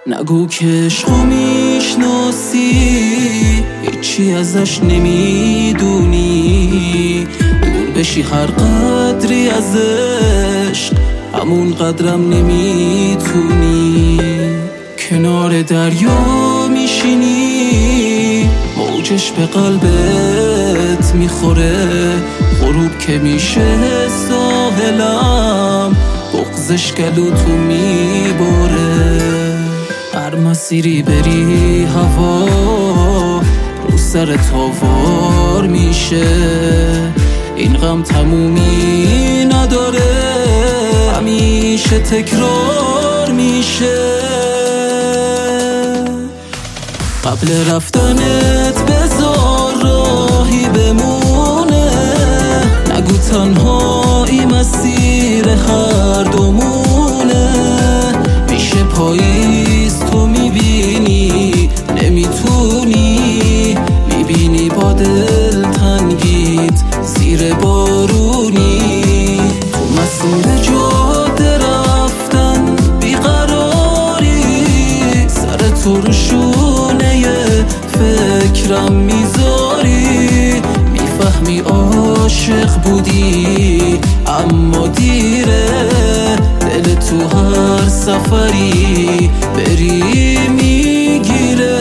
نگو که عشقو میشناسی، هیچی ازش نمیدونی. دور بشی هر قدری از عشق، همون قدرم نمیتونی. کنار دریا میشینی، موجش به قلبت میخوره. غروب که میشه ساحلم، بغضش گلو تو میباره. هر مسیری بری هوا رو سر تاوار میشه. این غم تمومی نداره، همیشه تکرار میشه. قبل رفتنت بذار راهی بمونه، نگو تنهایی مسیر هر دومونه. میشه پاییز تو میبینی نمیتونی، میبینی با دل تنگیت زیر بارونی. تو مسیر جاده رفتن بیقراری، سر تو رو شونه فکرم میذاری. میفهمی عاشق بودی اما دیره، دل تو هر سفری بری میگیره.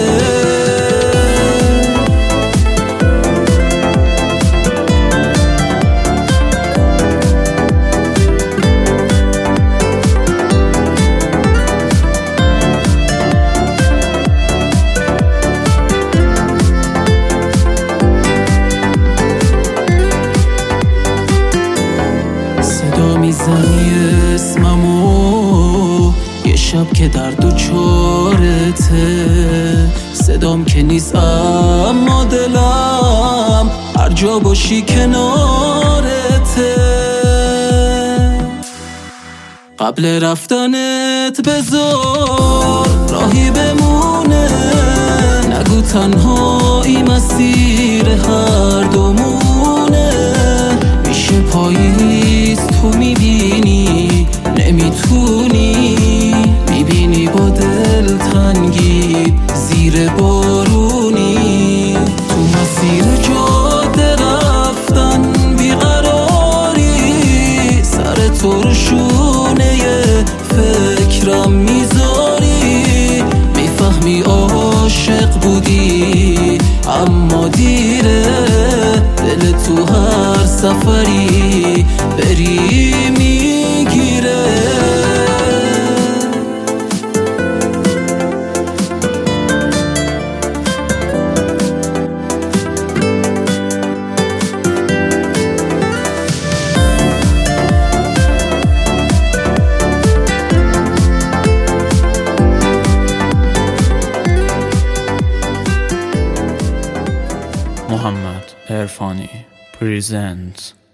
میزنی اسممو یه شب که در دوچارته. صدام که نیست اما دلم هر جا باشی کنارته. قبل رفتنت بذار راهی بمونه، نگو تنهایی مسیر هر دومونه. میشه پاییز تو میبینی نمیتونی، میبینی با دل تنگی زیر بارونی. تو مسیر جاده رفتن بیقراری، سر تو رو شونه فکرم میذاری. میفهمی عاشق بودی اما دیره، دل تو هر سفری بری میگیره. محمد عرفانی presents